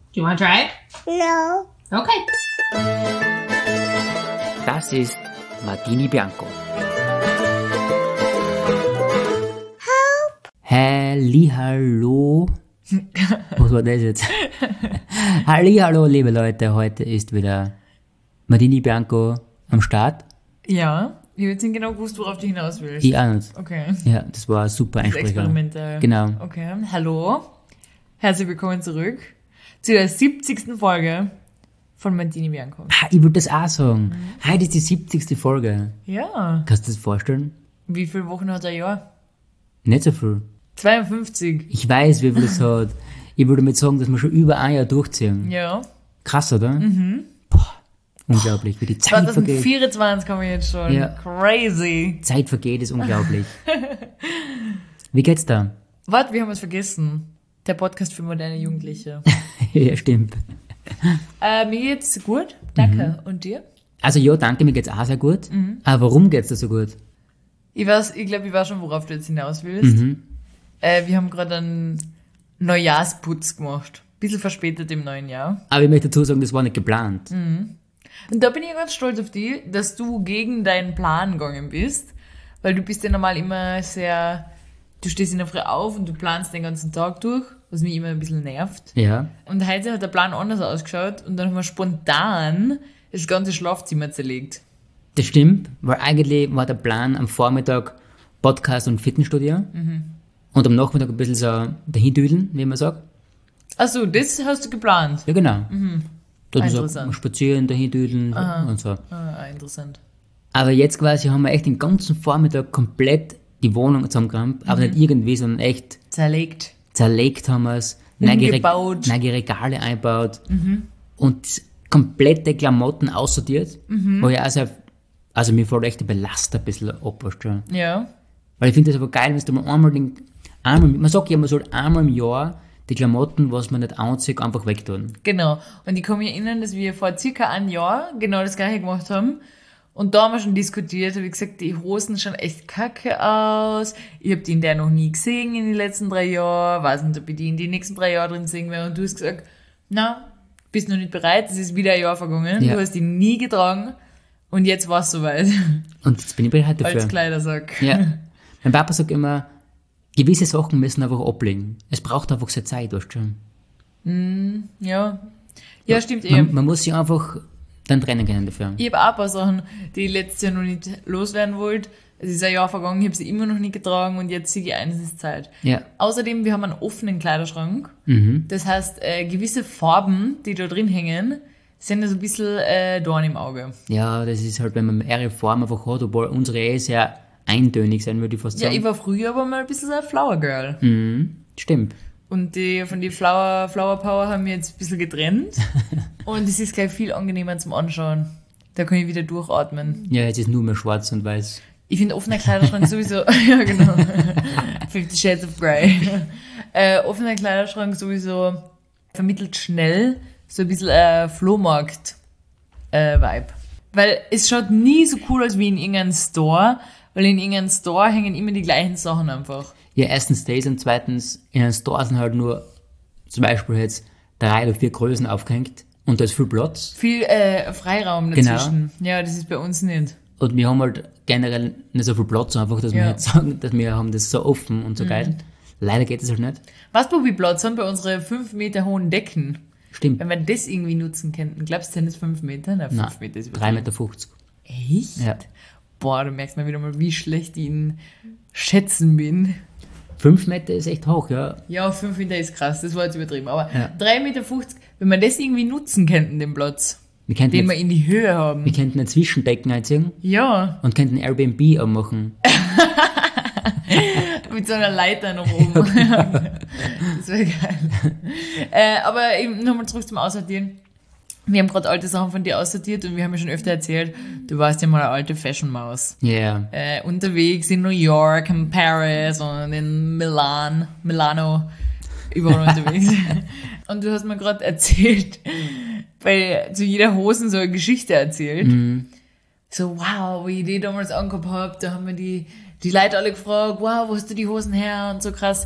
Do you want to try it? No. Okay. Das ist Martini Bianco. Hallihallo. Was war das jetzt? Hallihallo, liebe Leute. Heute ist wieder Martini Bianco am Start. Ja, ich habe jetzt nicht genau gewusst, worauf du hinaus willst. Ich auch nicht. Okay. Ja, das war ein super Das Einsprecher. Experiment. Genau. Okay. Hallo. Herzlich willkommen zurück zu der 70. Folge von Martini Bianco. Ich würde das auch sagen. Heute ist die 70. Folge. Ja. Kannst du dir das vorstellen? Wie viele Wochen hat ein Jahr? Nicht so viel. 52. Ich weiß, wie viel es hat. Ich würde damit sagen, dass wir schon über ein Jahr durchziehen. Ja. Krass, oder? Boah, unglaublich, wie die Zeit vergeht. 2024 haben wir jetzt schon. Ja. Crazy. Zeit vergeht, ist unglaublich. Wie geht's da? Warte, wir haben was vergessen. Der Podcast für moderne Jugendliche. Ja, stimmt. Mir geht's gut, danke. Und dir? Also ja, danke, mir geht's auch sehr gut. Aber warum geht's dir so gut? Ich glaube, ich weiß schon, worauf du jetzt hinaus willst. Wir haben gerade einen Neujahrsputz gemacht. Bisschen verspätet im neuen Jahr. Aber ich möchte dazu sagen, das war nicht geplant. Und da bin ich ganz stolz auf dich, dass du gegen deinen Plan gegangen bist. Weil du bist ja normal immer sehr... Du stehst in der Früh auf und du planst den ganzen Tag durch, was mich immer ein bisschen nervt. Ja. Und heute hat der Plan anders ausgeschaut und dann haben wir spontan das ganze Schlafzimmer zerlegt. Das stimmt, weil eigentlich war der Plan am Vormittag Podcast und Fitnessstudio. Und am Nachmittag ein bisschen so dahindüdeln, wie man sagt. Achso, das hast du geplant. Ja, genau. Dass wir so Interessant. spazieren, dahindüdeln und so. Interessant. Aber jetzt quasi haben wir echt den ganzen Vormittag komplett die Wohnung zusammengeräumt, aber nicht irgendwie, sondern echt Zerlegt. zerlegt haben wir es, Umgebaut. neue Regale einbaut und komplette Klamotten aussortiert, wo ich also mir fällt echt der Belast ein bisschen ab, weißt du. Ja. Weil ich finde das aber geil, wenn du mal man sagt ja, man soll einmal im Jahr die Klamotten, was man nicht anzieht, einfach wegtun. Genau. Und ich kann mich erinnern, dass wir vor circa einem Jahr genau das gleiche gemacht haben. Und da haben wir schon diskutiert, habe ich gesagt, die Hosen schauen echt kacke aus. Ich habe die in der noch nie gesehen in den letzten 3 Jahren. Weiß nicht, ob ich die in die nächsten 3 Jahre drin sehen werde. Und du hast gesagt, na, bist noch nicht bereit. Es ist wieder ein Jahr vergangen. Ja. Du hast die nie getragen. Und jetzt war es soweit. Und jetzt bin ich bereit dafür. Als Kleidersack. Ja. Mein Papa sagt immer, gewisse Sachen müssen einfach ablegen. Es braucht einfach seine Zeit, weißt du schon. Ja. Ja, stimmt eben. Man muss sich einfach dann trennen können dafür. Ich habe auch ein paar Sachen, die ich letztes Jahr noch nicht loswerden wollte. Es ist ein Jahr vergangen, ich habe sie immer noch nicht getragen und jetzt sehe ich ein, es ist Zeit. Ja. Außerdem, wir haben einen offenen Kleiderschrank. Das heißt, gewisse Farben, die da drin hängen, sind so ein bisschen Dorn im Auge. Ja, das ist halt, wenn man mehrere Formen einfach hat, obwohl unsere sehr eintönig sein, würde ich fast Ja, sagen. ich war früher aber mal ein bisschen so ein Flower Girl. Stimmt. Und von die Flower Power haben wir jetzt ein bisschen getrennt. Und es ist gleich viel angenehmer zum Anschauen. Da kann ich wieder durchatmen. Ja, jetzt ist nur mehr schwarz und weiß. Ich finde offener Kleiderschrank sowieso, ja genau, 50 Shades of Grey. Offener Kleiderschrank sowieso vermittelt schnell so ein bisschen Flohmarkt-Vibe. Weil es schaut nie so cool aus wie in irgendeinem Store, weil in irgendeinem Store hängen immer die gleichen Sachen einfach. Ja, erstens das und zweitens, in einem Store sind halt nur zum Beispiel jetzt 3 oder 4 Größen aufgehängt und da ist viel Platz. Viel Freiraum dazwischen. Ja, das ist bei uns nicht. Und wir haben halt generell nicht so viel Platz einfach, dass wir Ja. jetzt sagen, dass wir haben das so offen und so geil. Leider geht es halt nicht. Was wo wir Platz haben bei unseren 5 Meter hohen Decken? Stimmt. Wenn wir das irgendwie nutzen könnten. Glaubst du, sind das 5 Meter? Nein, 5 Nein, Meter ist 3,50 Meter. Echt? Ja. Boah, du merkst mal wieder mal, wie schlecht ich in Schätzen bin. 5 Meter ist echt hoch, ja. Ja, 5 Meter ist krass, das war jetzt übertrieben. Aber Ja. 3,50 Meter, wenn wir das irgendwie nutzen könnten, den Platz, Wir könnten, den wir jetzt, in die Höhe haben. wir könnten ein Zwischendecken einziehen Ja, und könnten Airbnb anmachen. mit so einer Leiter nach oben. Das wäre geil. Aber eben nochmal zurück zum Aussortieren. Wir haben gerade alte Sachen von dir aussortiert und wir haben ja schon öfter erzählt, du warst ja mal eine alte Fashion-Maus. Ja. Unterwegs in New York, in Paris und in Milano, überall unterwegs. Und du hast mir gerade erzählt, zu jeder Hosen so eine Geschichte erzählt. So, wow, wie ich die damals angehabt habe, da haben wir die Leute alle gefragt, wow, wo hast du die Hosen her und so krass.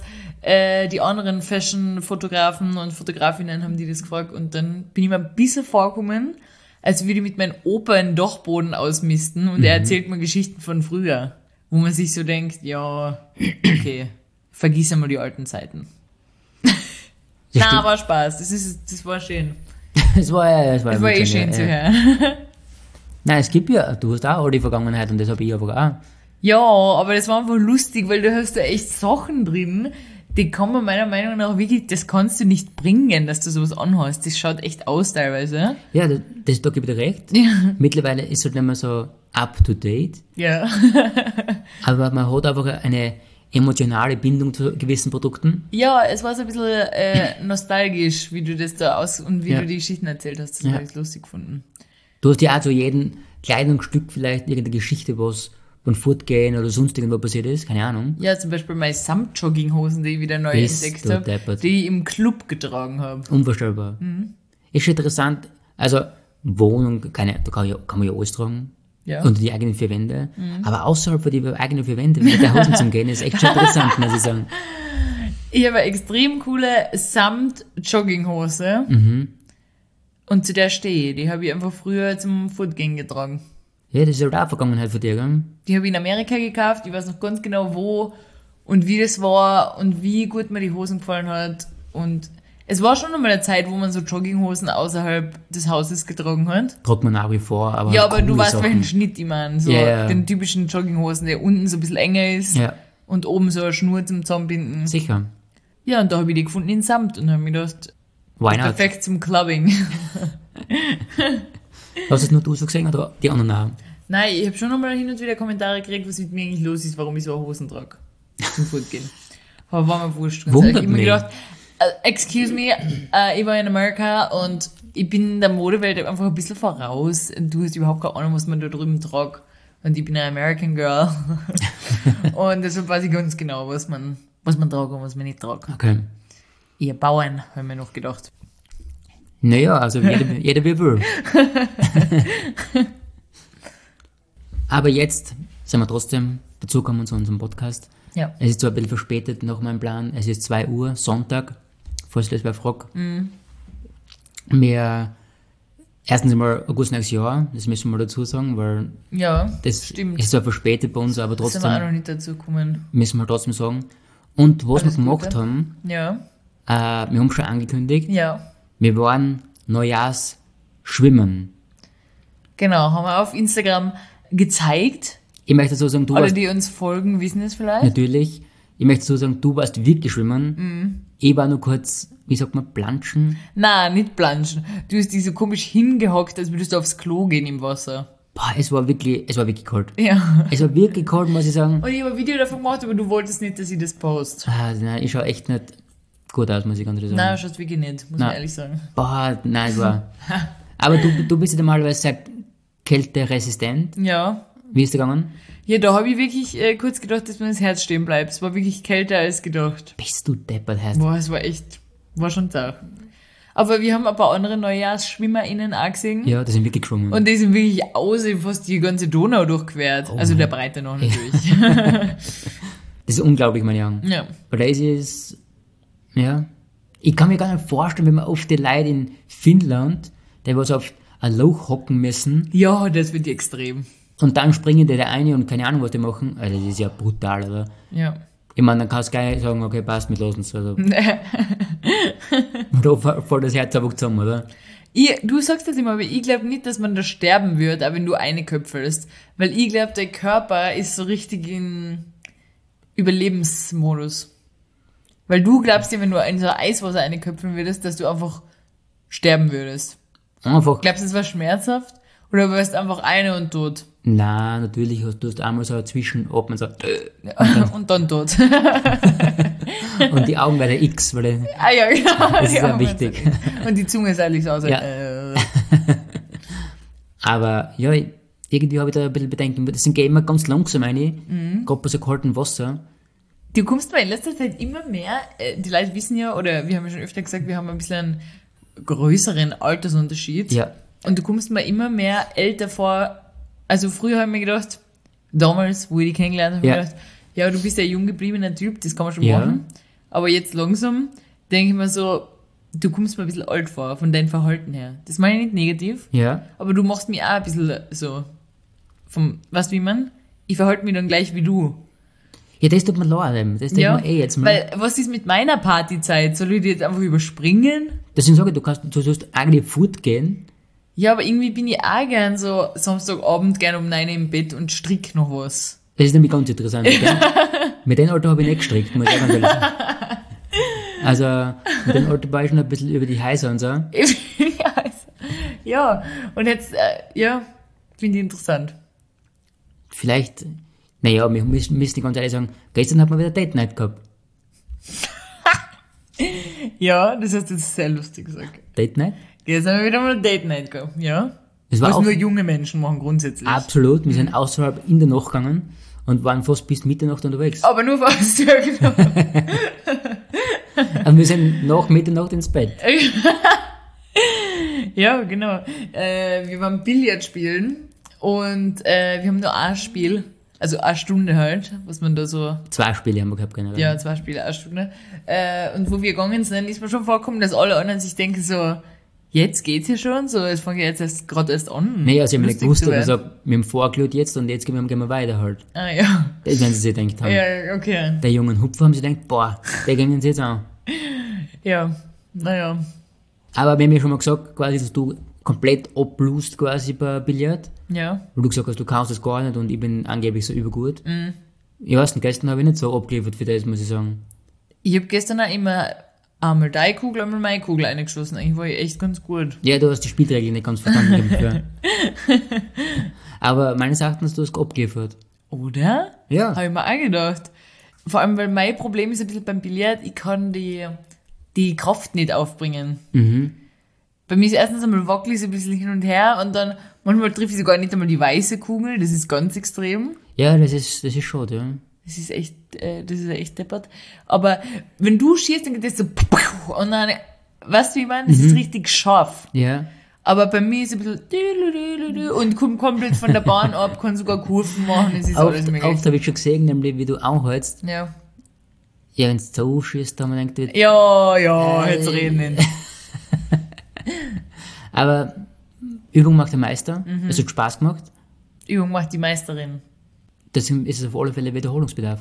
die anderen Fashion-Fotografen und Fotografinnen haben die das gefragt und dann bin ich mir ein bisschen vorgekommen, als würde ich mit meinem Opa einen Dachboden ausmisten und er erzählt mir Geschichten von früher, wo man sich so denkt, ja, okay, vergiss einmal die alten Zeiten. Na, war Spaß, das war schön. Das war eh schön zu hören. Nein, es gibt ja, du hast auch all die Vergangenheit und das habe ich aber auch. Ja, aber das war einfach lustig, weil du hast da echt Sachen drin, die kann man meiner Meinung nach wirklich, das kannst du nicht bringen, dass du sowas anhast. Das schaut echt aus teilweise. Ja, da gebe ich dir recht. Ja. Mittlerweile ist es halt nicht mehr so up to date, Ja. aber man hat einfach eine emotionale Bindung zu gewissen Produkten. Ja, es war so ein bisschen nostalgisch, wie du das da und wie du die Geschichten erzählt hast. Das habe ich lustig gefunden. Du hast ja auch zu jedem Kleidungsstück vielleicht irgendeine Geschichte, was beim Fortgehen oder sonst irgendwo passiert ist, keine Ahnung. Ja, zum Beispiel meine Samtjogginghosen, die ich wieder neu entdeckt habe, die ich im Club getragen habe. Unvorstellbar. Ist schon interessant, also Wohnung, da kann man ja alles tragen. Ja. Unter die eigenen vier Wände. Aber außerhalb von die eigenen vier Wände mit der Hosen zum Gehen, ist echt schon interessant, muss ich sagen. Ich habe eine extrem coole Samt-Jogginghose. Und zu der stehe ich. Die habe ich einfach früher zum Fortgehen getragen. Ja, das ist halt auch Vergangenheit von dir, gell? Die habe ich in Amerika gekauft. Ich weiß noch ganz genau, wo und wie das war und wie gut mir die Hosen gefallen hat. Und es war schon einmal eine Zeit, wo man so Jogginghosen außerhalb des Hauses getragen hat. Tragt man nach wie vor, aber. Ja, aber du weißt, Sachen. welchen Schnitt ich meine. So den typischen Jogginghosen, der unten so ein bisschen enger ist und oben so eine Schnur zum Zusammenbinden. Sicher. Ja, und da habe ich die gefunden in Samt und habe mir gedacht, Why not? perfekt zum Clubbing. Hast es nur du so gesehen oder die anderen auch? Nein, ich habe schon einmal hin und wieder Kommentare gekriegt, was mit mir eigentlich los ist, warum ich so Hosen trage. Zum Fortgehen. Aber war mir wurscht. Ich habe mir gedacht, excuse me, ich war in Amerika und ich bin in der Modewelt einfach ein bisschen voraus. Du hast überhaupt keine Ahnung, was man da drüben tragt. Und ich bin eine American Girl. Und deshalb weiß ich ganz genau, was man tragt und was man nicht tragt. Okay. Ihr Bauern, haben wir noch gedacht. Naja, also jeder wie will. Aber jetzt sind wir trotzdem dazugekommen zu unserem Podcast. Ja. Es ist zwar ein bisschen verspätet nach meinem Plan. Es ist 2 Uhr, Sonntag, falls ich das wer fragt. Wir, erstens einmal ein gutes neues Jahr, das müssen wir dazu sagen, weil das stimmt. ist zwar verspätet bei uns, aber trotzdem sind wir auch noch nicht dazu gekommen. Müssen wir trotzdem sagen. Und was wir gemacht haben, Ja. wir haben schon angekündigt, Ja. wir waren Neujahrs schwimmen. Genau, haben wir auf Instagram gezeigt. Ich möchte dazu sagen, du Alle, warst die uns folgen, wissen es vielleicht. natürlich, ich möchte dazu sagen, du warst wirklich schwimmen. Ich war nur kurz, wie sagt man, planschen. Nein, nicht planschen. Du hast dich so komisch hingehockt, als würdest du aufs Klo gehen im Wasser. Boah, es war wirklich kalt. Ja. Es war wirklich kalt, muss ich sagen. Und ich habe ein Video davon gemacht, aber du wolltest nicht, dass ich das poste. Nein, ich schaue echt nicht gut aus, muss ich ganz ehrlich sagen. Nein, schaust wirklich nicht, muss ich ehrlich sagen. Boah, nein, es war... Aber du bist ja normalerweise sehr kälteresistent. Ja. Wie ist es gegangen? Ja, da habe ich wirklich kurz gedacht, dass mir das Herz stehen bleibt. Es war wirklich kälter als gedacht. Bist du deppert, heißt. Boah, es war schon da. Aber wir haben ein paar andere NeujahrsschwimmerInnen auch gesehen. Ja, die sind wirklich geschwommen. Und die sind wirklich fast die ganze Donau durchquert. Also der Breite noch natürlich. Das ist unglaublich, meine Herren. Ja. Weil da ist es, ja, ich kann mir gar nicht vorstellen, wenn man oft die Leute in Finnland, die was auf ein Loch hocken müssen Ja, das wird extrem. und dann springen die da rein und keine Ahnung, was die machen. Also das ist ja brutal, oder? Ja. Ich meine, dann kannst du gleich sagen, okay, passt, mit losen es. Also. Da fällt das Herz einfach zusammen, oder? Du sagst das immer, aber ich glaube nicht, dass man da sterben wird, auch wenn du eine köpfelst. Weil ich glaube, der Körper ist so richtig in Überlebensmodus. Weil du glaubst ja, wenn du in so Eiswasser eine köpfeln würdest, dass du einfach sterben würdest. Einfach. Glaubst du, es war schmerzhaft? Oder wärst einfach eine und tot? Nein, natürlich du hast einmal so Zwischenatmen, so Und dann tot. und die Augen werden X, weil Ja, genau. das ist ja wichtig. Und die Zunge ist eigentlich so aus. Ja. Aber ja, irgendwie habe ich da ein bisschen Bedenken. Das sind immer ganz langsam rein, gerade bei so kaltem Wasser. Du kommst mir in letzter Zeit immer mehr, die Leute wissen ja, oder wir haben ja schon öfter gesagt, wir haben ein bisschen einen größeren Altersunterschied. Ja. Und du kommst mir immer mehr älter vor. Also früher habe ich mir gedacht, damals, wo ich dich kennengelernt habe, Ja. habe ich gedacht, ja, du bist ja ein jung gebliebener Typ, das kann man schon Ja. machen. Aber jetzt langsam denke ich mir so, du kommst mir ein bisschen alt vor, von deinem Verhalten her. Das meine ich nicht negativ, Ja. aber du machst mich auch ein bisschen so, weißt du, wie man? Ich verhalte mich dann gleich wie du. Ja, das tut mir leid, eben. Das denke ich mir jetzt mal. Weil, was ist mit meiner Partyzeit? Soll ich die jetzt einfach überspringen? Deswegen sage ich, du sollst eigentlich fortgehen. Ja, aber irgendwie bin ich auch gern so Samstagabend gern um 9 Uhr im Bett und strick noch was. Das ist nämlich ganz interessant. Gell? Mit dem Alter habe ich nicht gestrickt, muss ich auch ganz ehrlich sagen. Also, mit dem Alter war ich schon ein bisschen über die Häuser und so. Ja, und jetzt, finde ich interessant. Vielleicht, naja, wir müssen ganz ehrlich sagen, gestern hat man wieder Date Night gehabt. Ja, das hast du jetzt sehr lustig gesagt. Date Night? Jetzt haben wir wieder mal eine Date Night gehabt, ja. Das war Was auch nur junge Menschen machen grundsätzlich. absolut, wir sind außerhalb in der Nacht gegangen und waren fast bis Mitternacht unterwegs. Aber nur fast, ja genau. Und wir sind nach Mitternacht ins Bett. Ja, genau. Wir waren Billard spielen und wir haben nur ein Spiel, also eine Stunde halt, was man da so, 2 Spiele haben wir gehabt, generell. ja, 2 Spiele, eine Stunde. Und wo wir gegangen sind, ist mir schon vorgekommen, dass alle anderen sich denken so, jetzt geht's ja schon, so, es fängt ja jetzt gerade erst an. Nee, also ich habe nicht lustig gewusst, zu aber ich werden. sag, wir haben vorgeschaut jetzt und jetzt gehen wir weiter halt. Ah, ja. Das werden sie sich gedacht haben. Ja, okay. Der jungen Hupfer haben sie gedacht, boah, der gehen sie jetzt an. Ja, naja. Aber wir haben ja schon mal gesagt, quasi, dass du komplett ablust quasi bei Billard. Ja. Weil du gesagt hast, du kannst das gar nicht und ich bin angeblich so übergut. Ich weiß nicht, gestern habe ich nicht so abgeliefert für das, muss ich sagen. Ich habe gestern auch immer einmal deine Kugel, einmal meine Kugel eingeschossen. Eigentlich war ich echt ganz gut. Ja, du hast die Spielregeln nicht ganz verstanden. Ja. Aber meines Erachtens hast du es abgeliefert. Oder? Ja. Habe ich mir auch gedacht. Vor allem, weil mein Problem ist ein bisschen beim Billard, ich kann die Kraft nicht aufbringen. Bei mir ist erstens einmal wackelig so ein bisschen hin und her und dann manchmal trifft ich sogar nicht einmal die weiße Kugel, das ist ganz extrem. Ja, das ist schade, ja. Das ist echt deppert. Aber wenn du schießt, dann geht das so und dann, weißt du, wie ich meine? Das ist richtig scharf. Ja. Aber bei mir ist es ein bisschen und kommt komplett von der Bahn ab, kann sogar Kurven machen, es ist alles möglich. Oft habe ich schon gesehen, nämlich wie du anhältst. Ja. Ja, wenn du so schießt, dann man denkt, Ja, jetzt reden nicht. aber Übung macht der Meister. Es hat Spaß gemacht. Übung macht die Meisterin. Deswegen ist es auf alle Fälle Wiederholungsbedarf.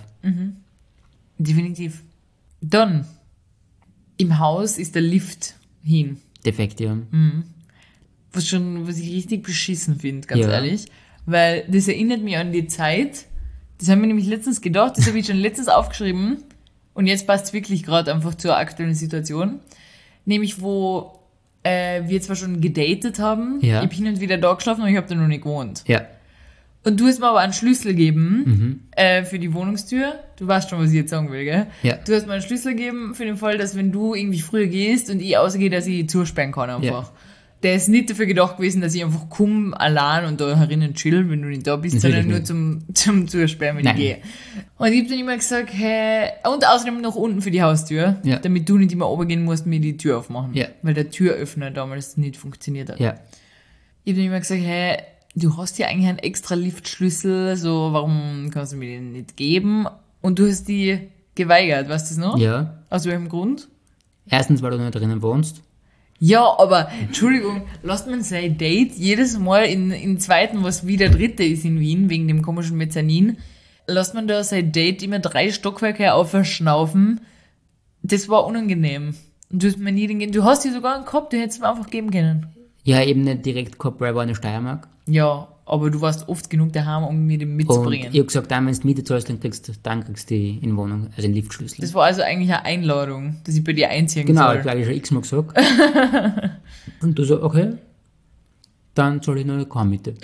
Definitiv. Dann, im Haus ist der Lift hin. Defekt, ja. Was ich richtig beschissen finde, ganz Ja. ehrlich. Weil das erinnert mich an die Zeit, das haben wir nämlich letztens gedacht, das habe ich schon letztens aufgeschrieben und jetzt passt es wirklich gerade einfach zur aktuellen Situation. Nämlich, wo wir zwar schon gedatet haben, Ja. ich habe hin und wieder da geschlafen, aber ich habe da noch nicht gewohnt. Ja. Und du hast mir aber einen Schlüssel gegeben für die Wohnungstür. Du weißt schon, was ich jetzt sagen will, gell? Ja. Du hast mir einen Schlüssel gegeben für den Fall, dass wenn du irgendwie früher gehst und ich ausgehe, dass ich zusperren kann einfach. Ja. Der ist nicht dafür gedacht gewesen, dass ich einfach komme allein und da herinnen chill, wenn du nicht da bist, Natürlich sondern nur zum Zusperren, wenn Nein. ich gehe. Und ich habe dann immer gesagt, hey, und außerdem noch unten für die Haustür, Ja. damit du nicht immer oben gehen musst, mir die Tür aufmachen. Ja. Weil der Türöffner damals nicht funktioniert hat. Ja. Ich habe dann immer gesagt, hey, du hast ja eigentlich einen extra Liftschlüssel, so warum kannst du mir den nicht geben? Und du hast die geweigert, weißt du das noch? Ja. Aus welchem Grund? Erstens, weil du nicht drinnen wohnst. Ja, aber, Entschuldigung, lasst man sein Date jedes Mal in zweiten, was wie der dritte ist in Wien, wegen dem komischen Mezzanin, lasst man da sein Date immer 3 Stockwerke aufschnaufen. Das war unangenehm. Und du hast mir nie den du hast dir sogar einen gehabt, den hättest du mir einfach geben können. Ja, eben nicht direkt gehabt, weil ich war in der Steiermark. Ja, aber du warst oft genug daheim, um mir den Und mitzubringen. ich habe gesagt, wenn du Miete zahlst, dann kriegst du die in Wohnung, also den Liftschlüssel. Das war also eigentlich eine Einladung, dass ich bei dir einziehen Genau, soll. ich habe schon x-mal gesagt. Und du so, okay, dann zahle ich noch keine Miete.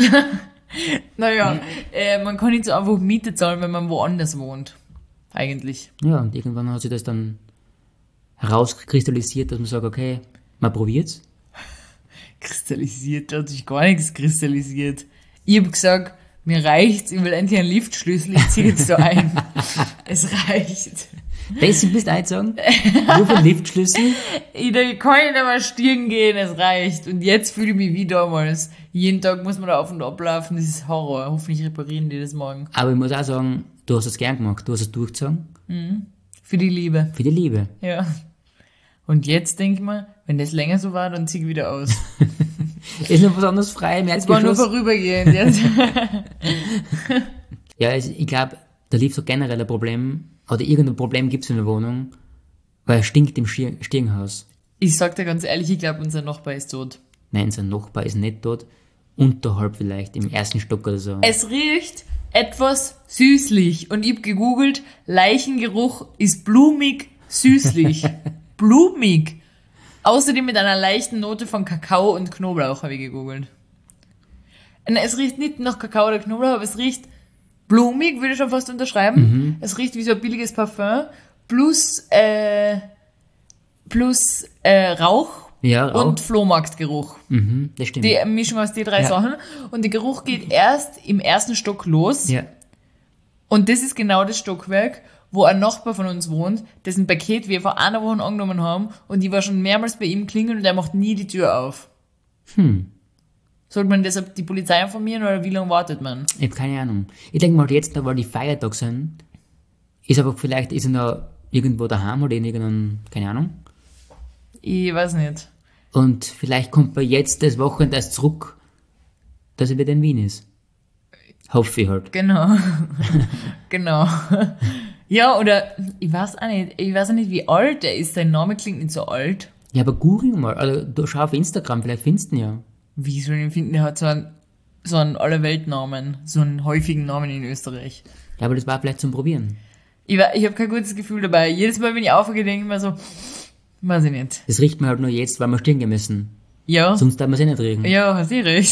Naja, man kann nicht so einfach Miete zahlen, wenn man woanders wohnt. Eigentlich. Ja, und irgendwann hat sich das dann herauskristallisiert, dass man sagt, okay, man probiert's. Kristallisiert, da hat sich gar nichts kristallisiert. Ich hab gesagt, mir reicht's, ich will endlich einen Liftschlüssel, ich zieh jetzt da ein. Es reicht. Das bist du einsagen? Nur für den Liftschlüssel? Da kann ich nicht mehr stiegen gehen, es reicht. Und jetzt fühle ich mich wie damals. Jeden Tag muss man da auf und ab laufen, das ist Horror. Hoffentlich reparieren die das morgen. Aber ich muss auch sagen, du hast es gern gemacht, du hast es durchgezogen. Für die Liebe. Für die Liebe. Ja. Und jetzt denke ich mir, wenn das länger so war, dann zieh ich wieder aus. Ist noch was anderes frei im Das war nur Erdgeschoss? vorübergehend jetzt. Ja, ich glaube, da lief so generell ein Problem, oder irgendein Problem gibt es in der Wohnung, weil es stinkt im Stiegenhaus. Ich sag dir ganz ehrlich, ich glaube, unser Nachbar ist tot. Nein, sein Nachbar ist nicht tot. Unterhalb vielleicht, im ersten Stock oder so. Es riecht etwas süßlich. Und ich hab gegoogelt, Leichengeruch ist blumig süßlich. Blumig. Außerdem mit einer leichten Note von Kakao und Knoblauch habe ich gegoogelt. Und es riecht nicht nach Kakao oder Knoblauch, aber es riecht blumig, würde ich schon fast unterschreiben. Es riecht wie so ein billiges Parfum. Plus Rauch, Ja, Rauch. und Flohmarktgeruch. Das stimmt. Die Mischung aus den drei Sachen. Und der Geruch geht erst im ersten Stock los. ja. Und das ist genau das Stockwerk, wo ein Nachbar von uns wohnt, dessen Paket wir vor einer Woche angenommen haben. Und ich war schon mehrmals bei ihm klingeln und er macht nie die Tür auf. Sollte man deshalb die Polizei informieren oder wie lange wartet man? Ich habe keine Ahnung. Ich denke mal, jetzt, weil die Feiertage sind, ist aber vielleicht, ist er noch irgendwo daheim oder in irgendeinem, keine Ahnung. Ich weiß nicht. Und vielleicht kommt er jetzt das Wochenende erst zurück, dass er wieder in Wien ist. Hoffe ich halt. Genau. Genau. Ja, oder ich weiß auch nicht, wie alt er ist. Sein Name klingt nicht so alt. Ja, aber google mal. Also, du schau auf Instagram, vielleicht findest du ihn ja. Wie soll ich ihn finden? Er hat so einen Allerweltnamen, so einen häufigen Namen in Österreich. Ja, aber das war vielleicht zum Probieren. Ich habe kein gutes Gefühl dabei. Jedes Mal, wenn ich aufgehe, denke ich mir so, weiß ich nicht. Das riecht mir halt nur jetzt, weil wir stehen müssen. Ja. Sonst darf man es nicht riechen. Ja, hast du recht.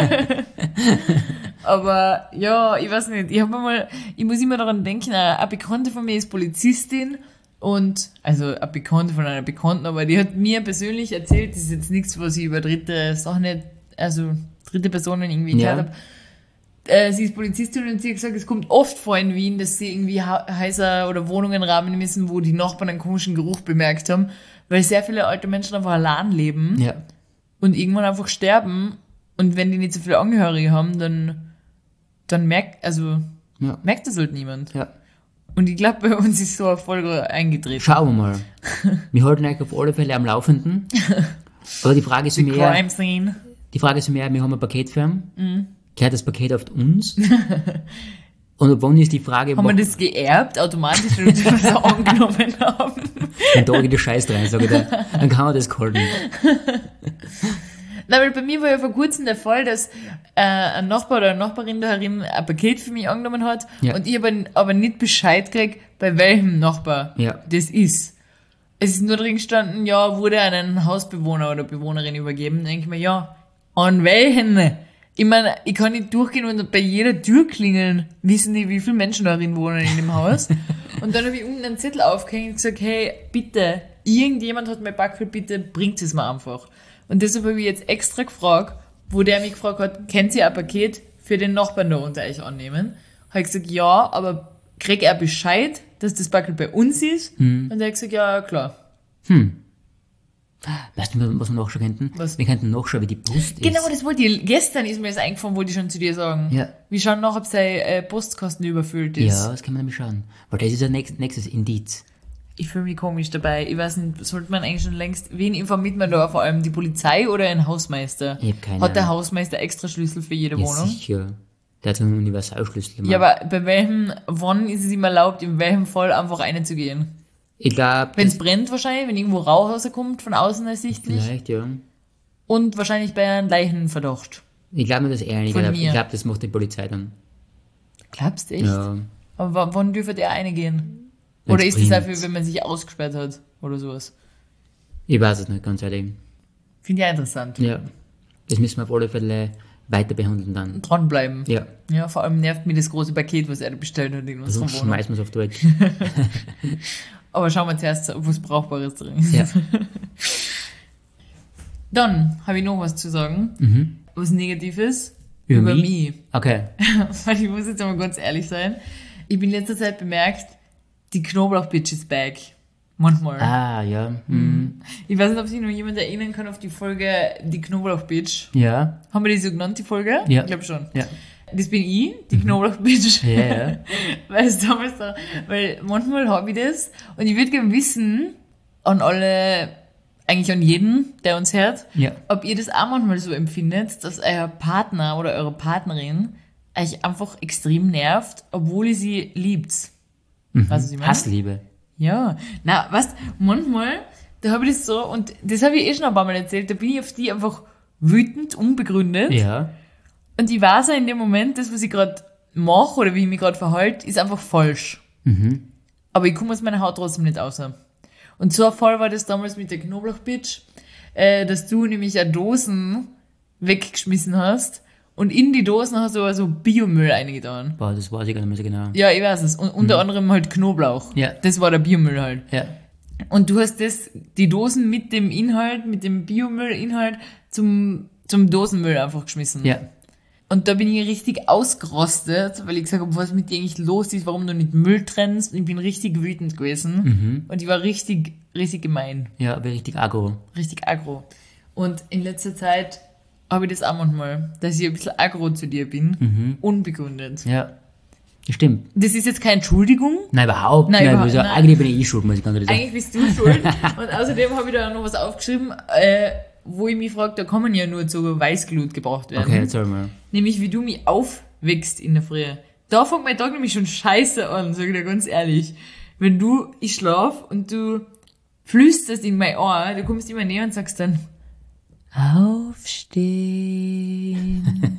Aber ja, ich weiß nicht. Ich muss immer daran denken, eine Bekannte von mir ist Polizistin und, also eine Bekannte von einer Bekannten, aber die hat mir persönlich erzählt, das ist jetzt nichts, was ich über dritte Personen irgendwie Ja. gehört habe. Sie ist Polizistin und sie hat gesagt, es kommt oft vor in Wien, dass sie irgendwie Häuser oder Wohnungen rahmen müssen, wo die Nachbarn einen komischen Geruch bemerkt haben, weil sehr viele alte Menschen einfach allein leben. Ja. Und irgendwann einfach sterben. Und wenn die nicht so viele Angehörige haben, dann merkt das halt niemand. Ja. Und ich glaube, bei uns ist so eine Folge eingetreten. Schauen wir mal. Wir halten euch auf alle Fälle am Laufenden. Aber die Frage ist Die mehr, Crime Scene. wir haben ein Paket für ihn. Gehört das Paket auf uns? Und ab wann ist die Frage, Haben wir das geerbt, automatisch, weil wir das angenommen haben? wenn da geht der Scheiß rein, sage ich dir. Dann kann man das halten. Na, weil bei mir war ja vor kurzem der Fall, dass ein Nachbar oder eine Nachbarin daherin ein Paket für mich angenommen hat Ja. und ich aber nicht Bescheid gekriegt, bei welchem Nachbar Ja. das ist. Es ist nur drin gestanden, ja, wurde an einen Hausbewohner oder Bewohnerin übergeben. Dann denke ich mir, ja, an welchen? Ich meine, ich kann nicht durchgehen und bei jeder Tür klingeln, wissen die, wie viele Menschen darin wohnen in dem Haus. Und dann habe ich unten einen Zettel aufgehängt und gesagt, hey, bitte, irgendjemand hat mein Paket, bitte bringt es mir einfach. Und deshalb habe ich jetzt extra gefragt, wo der mich gefragt hat, kennt ihr ein Paket für den Nachbarn da unter euch annehmen? Habe ich gesagt, ja, aber krieg er Bescheid, dass das Paket bei uns ist? Und er hat gesagt, ja, klar. Weißt du, was wir nachschauen könnten? Was? Wir könnten nachschauen, wie die Post ist. Genau, das wollte ich, gestern ist mir das eingefallen, wollte ich schon zu dir sagen. Ja. Wir schauen nach, ob sein Postkasten überfüllt ist. Ja, das kann man nämlich schauen. Weil das ist ein nächstes Indiz. Ich fühle mich komisch dabei. Ich weiß nicht, sollte man eigentlich schon längst, wen informiert man da? Vor allem die Polizei oder ein Hausmeister? Ich hab keine Hat der Ahnung. Hausmeister extra Schlüssel für jede Ja, Wohnung? sicher. Der hat so einen Universalschlüssel. Ja, aber wann ist es ihm erlaubt, in welchem Fall einfach reinzugehen? ich glaube, Wenn es brennt wahrscheinlich, wenn irgendwo Rauch rauskommt, von außen ersichtlich. vielleicht, ja. Und wahrscheinlich bei einem Leichenverdacht. Ich glaube nicht, dass er nicht. Von Ich mir. glaube, das macht die Polizei dann. Glaubst du echt? Ja. Aber wann dürfte der reingehen? Wenn's Oder ist das brennt. dafür, wenn man sich ausgesperrt hat? Oder sowas? Ich weiß es nicht, ganz ehrlich. Finde ich auch interessant. Ja. Das müssen wir auf alle Fälle weiter behandeln dann. Dranbleiben. Ja. Ja, vor allem nervt mich das große Paket, was er da bestellt hat in unserer Sonst Wohnung. schmeißen wir es auf die Weg. Aber schauen wir zuerst, ob was Brauchbares drin ist. Ja. Dann habe ich noch was zu sagen. Was Negatives. Über mich. Okay. Weil ich muss jetzt mal ganz ehrlich sein. Ich bin in letzter Zeit bemerkt, die Knoblauch-Bitch ist back. Manchmal. Ah, ja. Ich weiß nicht, ob sich noch jemand erinnern kann auf die Folge Die Knoblauch-Bitch. Ja. Haben wir die so genannt, die Folge? Ja. Ich glaube schon. Ja. das bin ich, die Knoblauch-Bitch. Ja, ja. Weil es damals so, weil manchmal habe ich das und ich würde gerne wissen, an alle, eigentlich an jeden, der uns hört, Ja. ob ihr das auch manchmal so empfindet, dass euer Partner oder eure Partnerin euch einfach extrem nervt, obwohl ihr sie liebt. Weißt du, was ich meine? Hassliebe. Ja, na, weißt, manchmal, da habe ich das so, und das habe ich eh schon ein paar Mal erzählt, da bin ich auf die einfach wütend, unbegründet. Ja. Und ich weiß auch in dem Moment, das, was ich gerade mache oder wie ich mich gerade verhalte, ist einfach falsch. Aber ich komme aus meiner Haut trotzdem nicht raus. Und so ein Fall war das damals mit der Knoblauch-Bitch, dass du nämlich eine Dosen weggeschmissen hast und in die Dosen hast du also Biomüll eingetan. Boah, das weiß ich gar nicht mehr so genau. Ja, ich weiß es. Und unter anderem halt Knoblauch. Ja. Das war der Biomüll halt. Ja. Und du hast die Dosen mit dem Inhalt, mit dem Biomüllinhalt zum Dosenmüll einfach geschmissen. Ja. Und da bin ich richtig ausgerostet, weil ich gesagt habe, was mit dir eigentlich los ist, warum du nicht Müll trennst. Und ich bin richtig wütend gewesen. Und ich war richtig, richtig gemein. Ja, aber richtig aggro. Richtig aggro. Und in letzter Zeit habe ich das auch manchmal, dass ich ein bisschen aggro zu dir bin. Unbegründet. Ja. Das stimmt. Das ist jetzt keine Entschuldigung. Nein, überhaupt Nein, nicht. überhaupt Also, nicht. eigentlich bin ich schuld, muss ich ganz ehrlich sagen. Eigentlich bist du schuld. Und außerdem habe ich da noch was aufgeschrieben, wo ich mich frage, da kann man ja nur zu Weißglut gebraucht werden. Okay, erzähl mal. Nämlich, wie du mich aufwächst in der Früh. Da fängt mein Tag nämlich schon scheiße an, sag ich dir ganz ehrlich. Wenn ich schlaf und du flüsterst in mein Ohr, du kommst immer näher und sagst dann, aufstehen,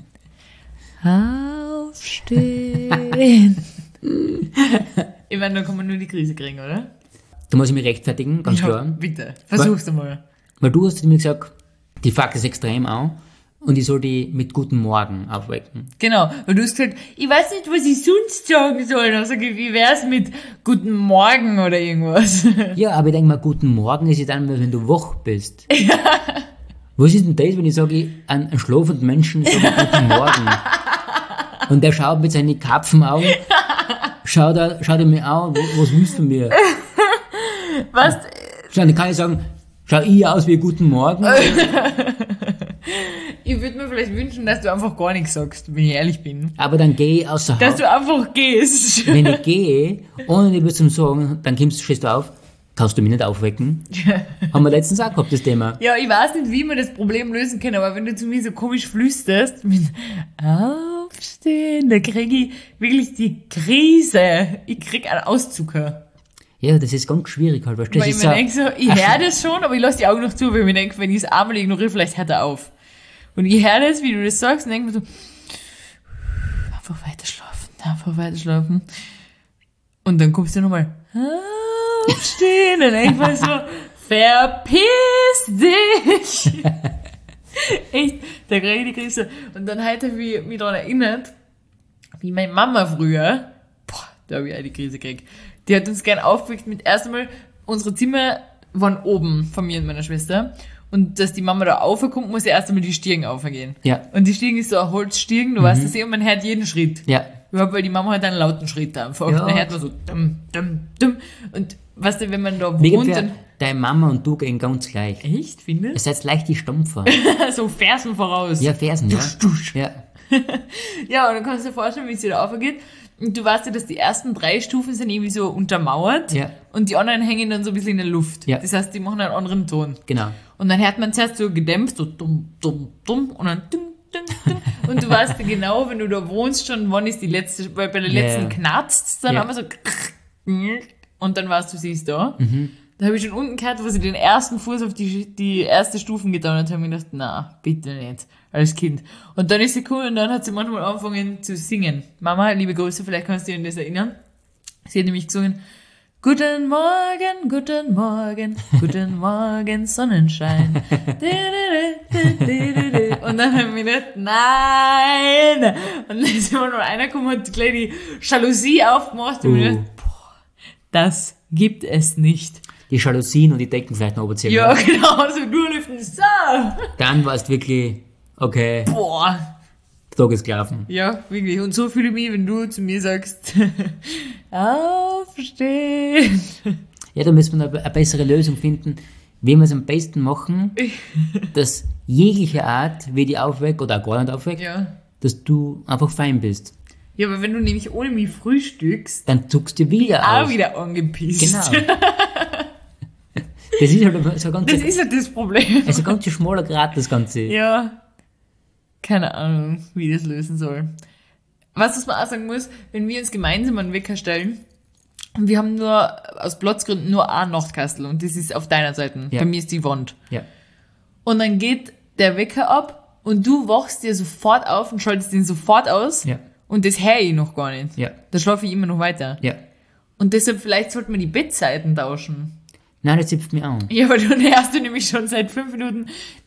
aufstehen. Ich meine, da kann man nur die Krise kriegen, oder? Da muss ich mich rechtfertigen, ganz klar. Bitte, versuch's mal. Weil du hast mir gesagt, die fuckt es extrem an und ich soll die mit Guten Morgen aufwecken. Genau, weil du hast gesagt, ich weiß nicht, was ich sonst sagen soll. Dann sag ich, wie wär's mit Guten Morgen oder irgendwas? Ja, aber ich denke mal, Guten Morgen ist ja dann, wenn du wach bist. Ja. Was ist denn das, wenn ich sage, einen schlafenden Menschen sage ich Guten Morgen? Und der schaut mit seinen Karpfenaugen, schaut er mir an, was willst du von mir? Was? Dann kann ich sagen, schau ich aus wie Guten Morgen? Ich würde mir vielleicht wünschen, dass du einfach gar nichts sagst, wenn ich ehrlich bin. Aber dann gehe ich außer Dass Haus. du einfach gehst. Wenn ich gehe, ohne dir was zu sagen, dann stehst du auf, kannst du mich nicht aufwecken. Haben wir letztens auch gehabt, das Thema. Ja, ich weiß nicht, wie wir das Problem lösen können, aber wenn du zu mir so komisch flüsterst, mit Aufstehen, da kriege ich wirklich die Krise. Ich krieg einen Auszucker. Ja, das ist ganz schwierig halt, weißt du? Das Weil ich ist mir so, denke so, ich höre das schon, aber ich lasse die Augen noch zu, weil ich mir denke, wenn ich es einmal ignoriere, vielleicht hört er auf. Und ich höre das, wie du das sagst, und denke mir so, einfach weiter schlafen. Und dann kommst du nochmal, aufstehen, und denke ich mir so, verpiss dich! Echt, da kriege ich die Krise. Und dann heute habe ich mich daran erinnert, wie meine Mama früher, da habe ich auch die Krise gekriegt, die hat uns gern aufgeweckt mit erst einmal, unsere Zimmer waren oben von mir und meiner Schwester. Und dass die Mama da aufkommt, muss ja erst einmal die Stiegen aufgehen. Ja. Und die Stiegen ist so ein Holzstiegen, du weißt das eh, und man hört jeden Schritt. ja, Überhaupt, weil die Mama hat einen lauten Schritt einfach. Ja. Dann hört man so dumm, dumm, dumm. Und weißt du, wenn man da wegen wohnt, für dann... deine Mama und du gehen ganz gleich. Echt, Ihr findest seid leicht die Stumpfer. so Fersen voraus. Ja, Fersen, ja. Ja, Ja, und dann kannst du dir vorstellen, wie es wieder aufgeht. Und du weißt ja, dass die ersten 3 Stufen sind irgendwie so untermauert. Ja. Und die anderen hängen dann so ein bisschen in der Luft. Ja. Das heißt, die machen einen anderen Ton. genau. Und dann hört man zuerst so gedämpft, so dumm, dumm, dumm. Und dann dumm, dumm, dumm. Und du weißt ja genau, wenn du da wohnst schon, wann ist die letzte, weil bei der letzten Ja. knarzt dann Ja. einmal so und dann weißt du, sie ist da. Da habe ich schon unten gehört, wo sie den ersten Fuß auf die erste Stufen getan hat, habe ich gedacht, na, bitte nicht, als Kind. Und dann ist sie cool und dann hat sie manchmal angefangen zu singen. Mama, liebe Grüße, vielleicht kannst du dich an das erinnern. Sie hat nämlich gesungen, guten Morgen, guten Morgen, guten Morgen, Sonnenschein. Und dann haben wir gedacht, nein! Und dann ist immer nur einer gekommen und gleich die Jalousie aufgemacht und wir gedacht, boah, das gibt es nicht. Die Jalousien und die Decken vielleicht noch oberziehen. Ja, genau, so nur lüften, so. Dann war es wirklich, okay, Boah. der Tag ist gelaufen. Ja, wirklich. Und so fühle ich mich, wenn du zu mir sagst, aufstehen. Ja, da müssen wir eine bessere Lösung finden, wie wir es am besten machen, dass jegliche Art, wie die aufweckt oder auch gar nicht aufweckt, Ja. dass du einfach fein bist. Ja, aber wenn du nämlich ohne mich frühstückst, Dann zuckst du wieder auch aus. wieder angepisst. Genau. Das ist halt so ein Das ist ja das Problem. ganz schmaler Grat, das Ganze. Ja. Keine Ahnung, wie ich das lösen soll. Was man auch sagen muss, wenn wir uns gemeinsam einen Wecker stellen, und wir haben nur, aus Platzgründen, nur ein Nachtkastel und das ist auf deiner Seite. Ja. Bei mir ist die Wand. Ja. Und dann geht der Wecker ab und du wachst dir sofort auf und schaltest den sofort aus. Ja. Und das höre ich noch gar nicht. Ja. Da schlafe ich immer noch weiter. Ja. Und deshalb vielleicht sollte man die Bettseiten tauschen. Nein, das zipft mich an. Ja, aber dann hörst du nämlich schon seit 5 Minuten.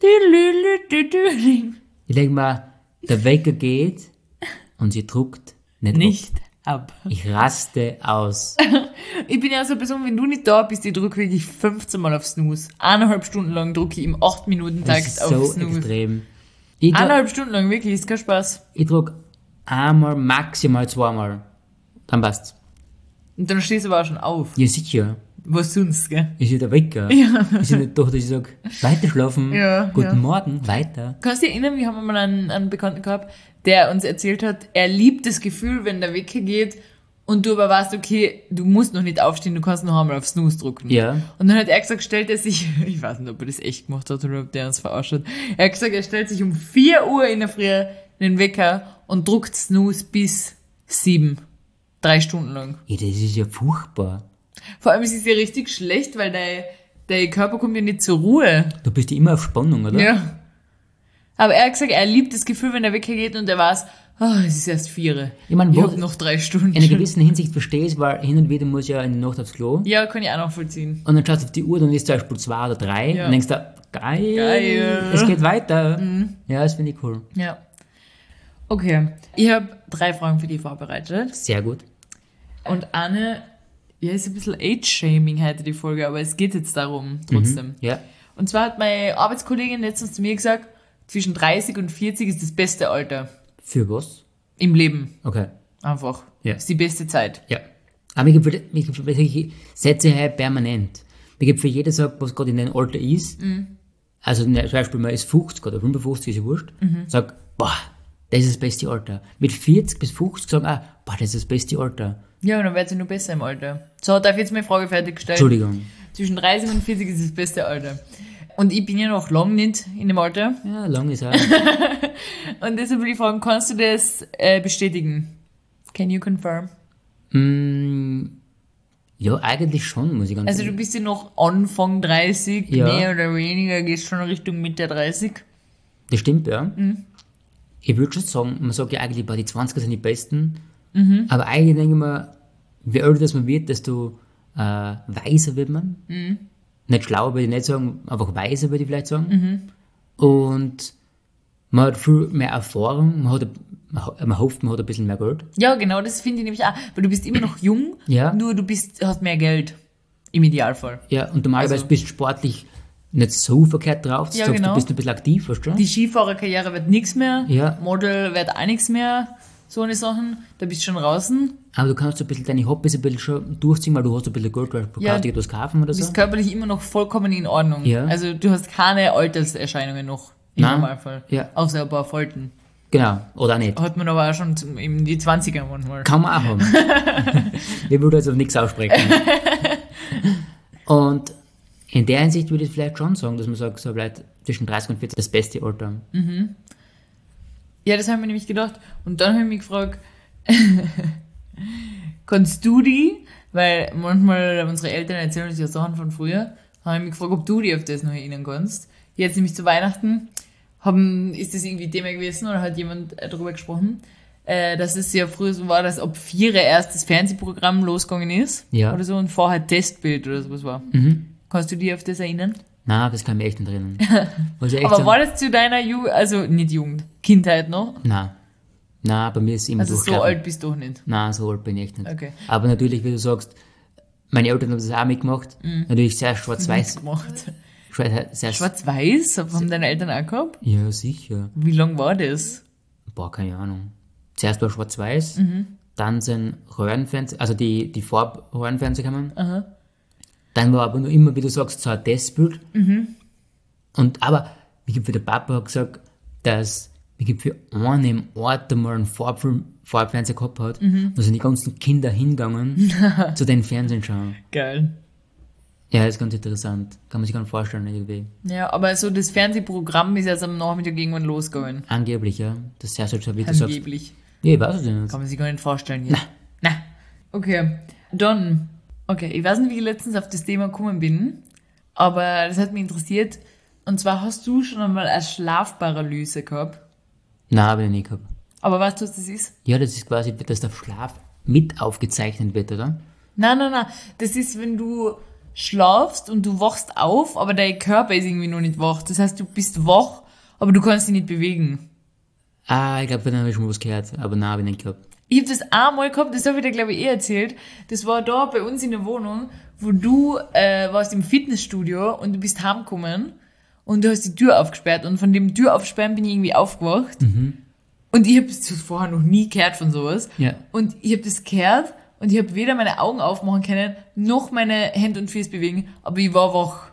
Ich denke mal, der Wecker geht und sie druckt nicht ab. Ich raste aus. Ich bin ja so eine Person, wenn du nicht da bist, ich drücke wirklich 15 Mal auf Snooze. 1,5 Stunden lang drücke ich im 8-Minuten-Takt Das ist auf so Snooze. extrem. 1,5 Stunden lang, wirklich, ist kein Spaß. Ich drück einmal, maximal zweimal. Dann passt's. Und dann stehst du aber auch schon auf. Ja, sicher. Was sonst, gell? Ist ja der Wecker. Ja. Ist ja nicht doch, dass ich sage, weiter schlafen, Ja, guten ja. Morgen, weiter. Kannst du dich erinnern, wir haben mal einen Bekannten gehabt, der uns erzählt hat, er liebt das Gefühl, wenn der Wecker geht und du aber weißt, okay, du musst noch nicht aufstehen, du kannst noch einmal auf Snooze drücken. Ja. Und dann hat er gesagt, stellt er sich, ich weiß nicht, ob er das echt gemacht hat oder ob der uns verarscht hat, er hat gesagt, er stellt sich um 4 Uhr in der Früh den Wecker und druckt Snooze bis 7. 3 Stunden lang. Ja, das ist ja furchtbar. Vor allem ist es ja richtig schlecht, weil dein Körper kommt ja nicht zur Ruhe. Du bist ja immer auf Spannung, oder? Ja. Aber er hat gesagt, er liebt das Gefühl, wenn der Wecker geht und er weiß, es ist erst 4. Ich meine, Ich wo- hab noch 3 Stunden. In einer gewissen Hinsicht verstehe ich es, weil hin und wieder muss ja in der Nacht aufs Klo. Ja, kann ich auch noch vollziehen. Und dann schaust du auf die Uhr, dann ist zum Beispiel 2 oder 3 Ja. und denkst du, geil, Geil. es geht weiter. Ja, das finde ich cool. Ja. Okay. Ich habe 3 Fragen für dich vorbereitet. Sehr gut. Und eine, ja, ist ein bisschen Age-Shaming heute die Folge, aber es geht jetzt darum, trotzdem. Ja. Und zwar hat meine Arbeitskollegin letztens zu mir gesagt, zwischen 30 und 40 ist das beste Alter Für was? im Leben. Okay. Einfach. Ja. Ist die beste Zeit. Ja. Aber mir gibt solche Sätze halt permanent. Mir gibt für jeder sagt, was gerade in deinem Alter ist. Also zum Beispiel, man ist 50 oder 55, ist ja wurscht. Sag, boah, das ist das beste Alter. Mit 40 bis 50 sagen, boah, das ist das beste Alter. Ja, und dann wird sie nur besser im Alter. So, darf ich jetzt meine Frage fertigstellen? Entschuldigung. Zwischen 30 und 40 ist das beste Alter. Und ich bin ja noch lang nicht in dem Alter. Ja, lang ist auch. Und deshalb will ich fragen, kannst du das bestätigen? Can you confirm? Ja, eigentlich schon, muss ich ganz Also du ehrlich bist ja noch Anfang 30, Ja. mehr oder weniger, gehst schon Richtung Mitte 30. Das stimmt, ja. Ich würde schon sagen, man sagt ja eigentlich, die 20er sind die besten. Aber eigentlich denke ich mir, je älter das man wird, desto weiser wird man. Nicht schlauer würde ich nicht sagen, einfach weiser würde ich vielleicht sagen. Und man hat viel mehr Erfahrung, man hofft, man hat ein bisschen mehr Geld. Ja, genau, das finde ich nämlich auch. Weil du bist immer noch jung, Ja. nur du hast mehr Geld. Im Idealfall. Ja, und normalerweise Also- bist du sportlich nicht so verkehrt drauf. Du Ja, sagst, genau. du bist ein bisschen aktiv, weißt du? Die Skifahrerkarriere wird nichts mehr. Ja. Model wird auch nichts mehr. So eine Sachen. Da bist du schon draußen. Aber du kannst so ein bisschen deine Hobbys ein bisschen schon durchziehen, weil du hast ein bisschen Geld, weil du Ja. kannst dir etwas kaufen oder Du so. bist körperlich immer noch vollkommen in Ordnung. Ja. Also du hast keine Alterserscheinungen noch. Im Nein. Normalfall. Ja. Außer ein paar Falten. Genau, oder auch nicht. Hat man aber auch schon in die 20er manchmal. Kann man auch haben. Ich würde jetzt auf nichts aussprechen. Und in der Hinsicht würde ich vielleicht schon sagen, dass man sagt, so vielleicht zwischen 30 und 40 das beste Alter. Ja, das haben wir nämlich gedacht. Und dann habe ich mich gefragt, kannst du die, weil manchmal unsere Eltern erzählen uns ja Sachen von früher, habe ich mich gefragt, ob du die auf das noch erinnern kannst. Jetzt nämlich zu Weihnachten ist das irgendwie Thema gewesen oder hat jemand darüber gesprochen, dass es ja früher so war, dass ab 4 erst das Fernsehprogramm losgegangen ist. Ja. Oder so und vorher Testbild oder sowas war. Kannst du dich auf das erinnern? Nein, das kann ich mir echt nicht erinnern. Muss ich echt Aber sagen, war das zu deiner Jugend, also nicht Jugend, Kindheit noch? Nein, bei mir ist es immer Also so durchgelaufen. alt bist du doch nicht. Nein, so alt bin ich echt nicht. Okay. Aber natürlich, wie du sagst, meine Eltern haben das auch mitgemacht. Natürlich sehr schwarz-weiß. Gemacht. Sehr Schwarz-Weiß? Haben deine Eltern auch gehabt? Ja, sicher. Wie lang war das? Boah, keine Ahnung. Zuerst war schwarz-weiß, dann sind Röhrenfernseher, also die Farbröhrenfernseher gekommen. Dann war aber nur immer, wie du sagst, so ein Testbild. Aber, wie der Papa hat gesagt, dass Ich gibt für einen im Ort einmal einen Farbfernseher gehabt hat, da sind die ganzen Kinder hingegangen zu den Fernsehen schauen. Geil. Ja, das ist ganz interessant. Kann man sich gar nicht vorstellen, irgendwie. Ja, aber so das Fernsehprogramm ist jetzt am Nachmittag irgendwann losgegangen. Angeblich, ja. Das ist ja so, wie du sagst. Angeblich. Ja, ich weiß es nicht. Kann man sich gar nicht vorstellen hier. Na. Okay. Dann. Okay, ich weiß nicht, wie ich letztens auf das Thema gekommen bin, aber das hat mich interessiert. Und zwar hast du schon einmal eine Schlafparalyse gehabt. Nein, habe ich nicht gehabt. Aber weißt du, was das ist? Ja, das ist quasi, dass der Schlaf mit aufgezeichnet wird, oder? Nein. Das ist, wenn du schlafst und du wachst auf, aber dein Körper ist irgendwie noch nicht wach. Das heißt, du bist wach, aber du kannst dich nicht bewegen. Ah, ich glaube, dann habe ich schon mal was gehört, aber nein, habe ich nicht gehabt. Ich habe das einmal gehabt, das habe ich dir, glaube ich, erzählt. Das war da bei uns in der Wohnung, wo du warst im Fitnessstudio und du bist heimgekommen und du hast die Tür aufgesperrt und von dem Tür aufsperren bin ich irgendwie aufgewacht. Und ich habe das vorher noch nie gehört von sowas. Ja. Und ich habe das gehört und ich habe weder meine Augen aufmachen können, noch meine Hände und Füße bewegen, aber ich war wach.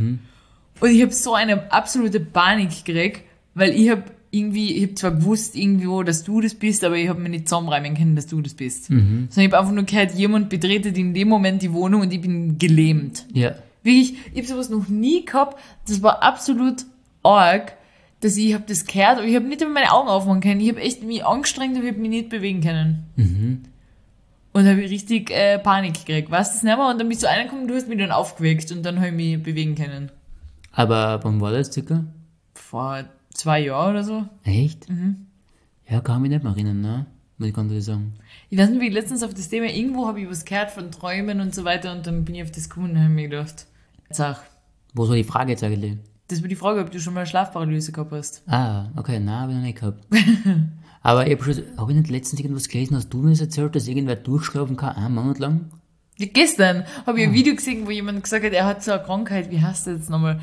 Und ich habe so eine absolute Panik gekriegt, weil ich habe zwar gewusst irgendwo, dass du das bist, aber ich habe mir nicht zusammenreimen können, dass du das bist. Sondern ich habe einfach nur gehört, jemand betretet in dem Moment die Wohnung und ich bin gelähmt. Ja. Wirklich, ich habe sowas noch nie gehabt. Das war absolut arg, dass ich habe das gehört, aber ich habe nicht einmal meine Augen aufmachen können. Ich habe echt mich angestrengt, aber ich habe mich nicht bewegen können. Und habe ich richtig Panik gekriegt. Weißt du das nicht mehr? Und dann bist du reingekommen, du hast mich dann aufgeweckt und dann habe ich mich bewegen können. Aber wann war das circa? Vor 2 Jahren oder so. Echt? Ja, kann mich nicht mehr erinnern, ne? Muss ich ganz ehrlich sagen. Ich weiß nicht, wie letztens auf das Thema, irgendwo habe ich was gehört von Träumen und so weiter und dann bin ich auf das gekommen und habe mir gedacht, sag, Wo soll die Frage jetzt eigentlich? das war die Frage, ob du schon mal Schlafparalyse gehabt hast. Ah, okay, nein, habe ich noch nicht gehabt. Aber ich habe ich nicht letztens irgendwas gelesen, hast du mir das erzählt, dass irgendwer durchschlafen kann, 1 Monat lang? Ja, gestern habe ich ein Video gesehen, wo jemand gesagt hat, er hat so eine Krankheit, wie heißt das jetzt nochmal?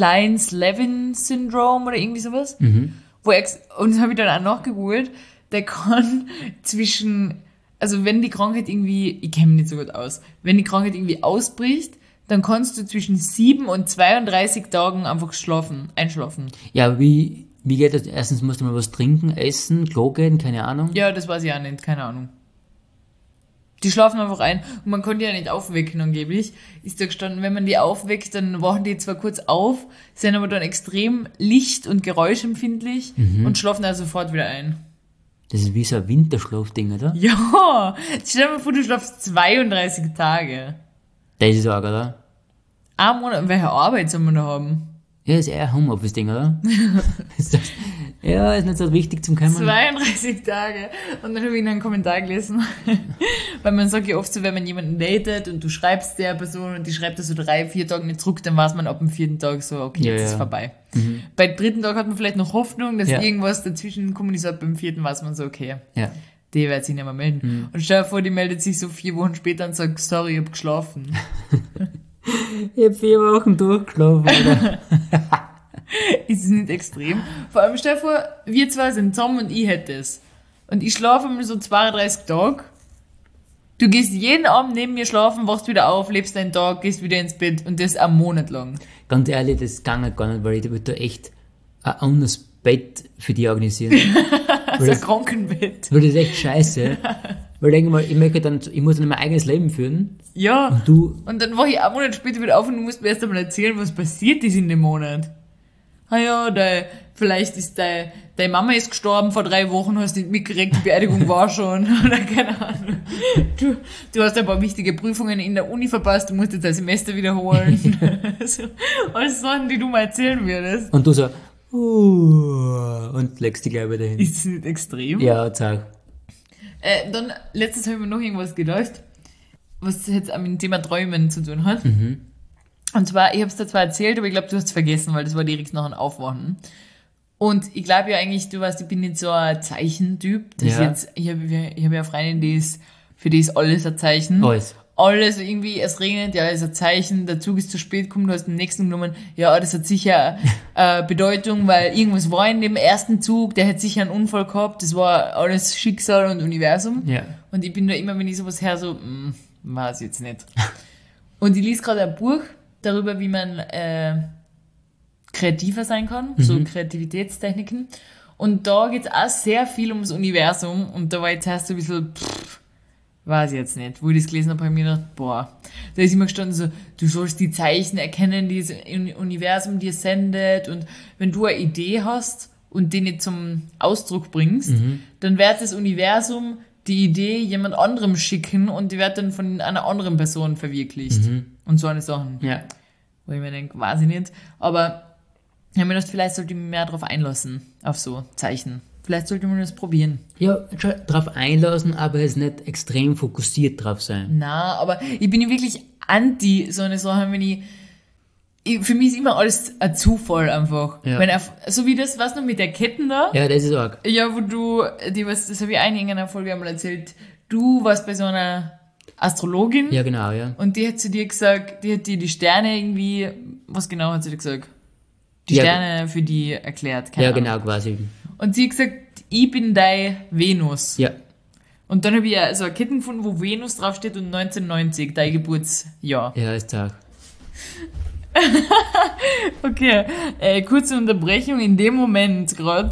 Klein-Slevin-Syndrom oder irgendwie sowas. Und das habe ich dann auch nachgegoogelt, der kann also wenn die Krankheit irgendwie, ich kenne mich nicht so gut aus, wenn die Krankheit irgendwie ausbricht, dann kannst du zwischen 7 und 32 Tagen einfach einschlafen. Ja, aber wie geht das? Erstens musst du mal was trinken, essen, Klo gehen, keine Ahnung. Ja, das weiß ich auch nicht, keine Ahnung. Die schlafen einfach ein und man kann die ja nicht aufwecken angeblich. Ist da gestanden, wenn man die aufweckt, dann wachen die zwar kurz auf, sind aber dann extrem licht- und geräuschempfindlich und schlafen dann sofort wieder ein. Das ist wie so ein Winterschlafding, oder? Ja, stell dir mal vor, du schlafst 32 Tage. Das ist arg, oder? 1 Monat, welche Arbeit soll man da haben? Ja, das ist eher ein Homeoffice-Ding, oder? Ja, ist nicht so wichtig zum Kommen. 32 Tage. Und dann habe ich noch einen Kommentar gelesen. Weil man sagt ja oft so, wenn man jemanden datet und du schreibst der Person und die schreibt das so 3-4 Tage nicht zurück, dann weiß man ab dem 4. Tag so, okay, Ja, jetzt ja. ist vorbei. Beim 3. Tag hat man vielleicht noch Hoffnung, dass Ja. irgendwas dazwischen kommt. Ich sag, beim 4. weiß man so, okay, Ja. die wird sich nicht mehr melden. Und stell dir vor, die meldet sich so 4 Wochen später und sagt, sorry, ich hab geschlafen. Ich habe 4 Wochen durchgeschlafen, Alter. Ist es nicht extrem? Vor allem stell dir vor, wir zwei sind zusammen und ich hätte es. Und ich schlafe mal so 32 Tage. Du gehst jeden Abend neben mir schlafen, wachst wieder auf, lebst deinen Tag, gehst wieder ins Bett und das 1 Monat lang. Ganz ehrlich, das kann halt gar nicht, weil ich würde da echt ein anderes Bett für die organisieren. So ein Krankenbett. Weil das ist echt scheiße. Weil ich denke mal, ich muss dann mein eigenes Leben führen. Ja. Und du, Und dann wach ich 1 Monat später wieder auf und du musst mir erst einmal erzählen, was passiert ist in dem Monat. Ah ja, vielleicht ist deine Mama ist gestorben vor 3 Wochen, hast nicht mitgekriegt, die Beerdigung war schon, oder keine Ahnung. Du hast ein paar wichtige Prüfungen in der Uni verpasst, du musst jetzt ein Semester wiederholen. Also, alles Sachen, die du mal erzählen würdest. und du so, und legst dich gleich wieder hin. Ist das nicht extrem? Ja, sag. Dann, letztens habe ich mir noch irgendwas gedacht, was jetzt mit dem Thema Träumen zu tun hat. Und zwar, ich habe es dir zwar erzählt, aber ich glaube, du hast es vergessen, weil das war direkt nach dem Aufwachen. Und ich glaube ja eigentlich, du weißt, ich bin nicht so ein Zeichentyp. Das Ja. jetzt, ich hab ja eine Freundin, für die ist alles ein Zeichen. Alles. Alles, irgendwie, es regnet, ja, ist ein Zeichen, der Zug ist zu spät gekommen, du hast den nächsten genommen, ja, das hat sicher Bedeutung, weil irgendwas war in dem ersten Zug, der hat sicher einen Unfall gehabt, das war alles Schicksal und Universum. Ja. Und ich bin da immer, wenn ich sowas her so, weiß jetzt nicht. Und ich lese gerade ein Buch darüber, wie man kreativer sein kann, so Kreativitätstechniken. Und da geht's auch sehr viel ums Universum. Und da war jetzt erst so ein bisschen, weiß ich jetzt nicht. Wo ich das gelesen habe, habe ich mir gedacht, boah. Da ist immer gestanden so, du sollst die Zeichen erkennen, die das Universum dir sendet. Und wenn du eine Idee hast und die nicht zum Ausdruck bringst, dann wird das Universum die Idee jemand anderem schicken und die wird dann von einer anderen Person verwirklicht. Und so eine Sachen. Ja. Wo ich mir denke, weiß ich nicht. Aber ich habe mir gedacht, vielleicht sollte ich mich mehr darauf einlassen, auf so Zeichen. Vielleicht sollte man das probieren. Ja, schon drauf einlassen, aber jetzt nicht extrem fokussiert drauf sein. Na, aber ich bin wirklich anti so eine Sache, wenn ich für mich ist immer alles ein Zufall einfach. Ja. Wenn so wie das, was noch mit der Ketten da? Ja, das ist arg. Ja, wo du, das habe ich in einer Folge einmal erzählt, du warst bei so einer Astrologin. Ja, genau, ja. Und die hat zu dir gesagt, die hat dir die Sterne irgendwie, was genau hat sie dir gesagt? Die Ja, Sterne für die erklärt, keine Ja, Ahnung. genau, quasi. Und sie hat gesagt, ich bin deine Venus. Ja. Und dann habe ich so eine Kette gefunden, wo Venus draufsteht und 1990, dein Geburtsjahr. Ja, ist arg. Okay, kurze Unterbrechung. In dem Moment gerade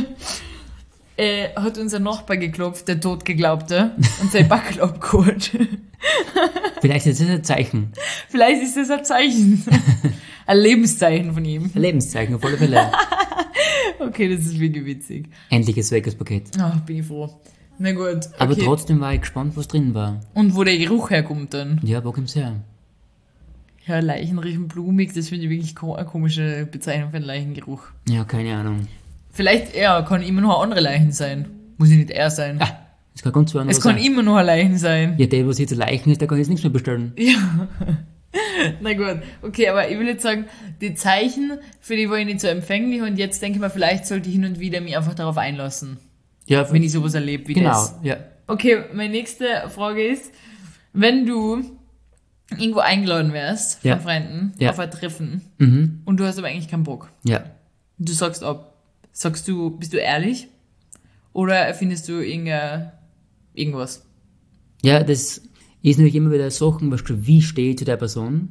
hat unser Nachbar geklopft, der Totgeglaubte, und sein Backel abgeholt. Vielleicht ist das ein Zeichen. Vielleicht ist das ein Zeichen. Ein Lebenszeichen von ihm. Ein Lebenszeichen, auf alle Fälle. Okay, das ist wirklich witzig. Endlich ist weg das Paket. Ach, bin ich froh. Na gut. Okay. Aber trotzdem war ich gespannt, was drin war. Und wo der Geruch herkommt dann. Ja, wo kommt's her? Ja, Leichen riechen blumig, das finde ich wirklich eine komische Bezeichnung für einen Leichengeruch. Ja, keine Ahnung. Vielleicht, ja, kann immer noch eine andere Leichen sein. Muss ja nicht er sein. Ah, es kann ganz anders Es kann sein. immer noch ein Leichen sein. Ja, der, was hier zu Leichen ist, der kann jetzt nichts mehr bestellen. Ja. Na gut, okay, aber ich will jetzt sagen, die Zeichen, für die war ich nicht so empfänglich und jetzt denke ich mir, vielleicht sollte ich hin und wieder mich einfach darauf einlassen, Ja, wenn ich sowas erlebe wie genau, das. ja. Okay, meine nächste Frage ist, wenn du irgendwo eingeladen wärst von Ja. Freunden Ja. auf ein Treffen Mhm. und du hast aber eigentlich keinen Bock. Ja. Du sagst ab. Sagst du, bist du ehrlich? Oder erfindest du irgendwas? Ja, das ist natürlich immer wieder Sachen, weißt du, wie stehe ich zu der Person?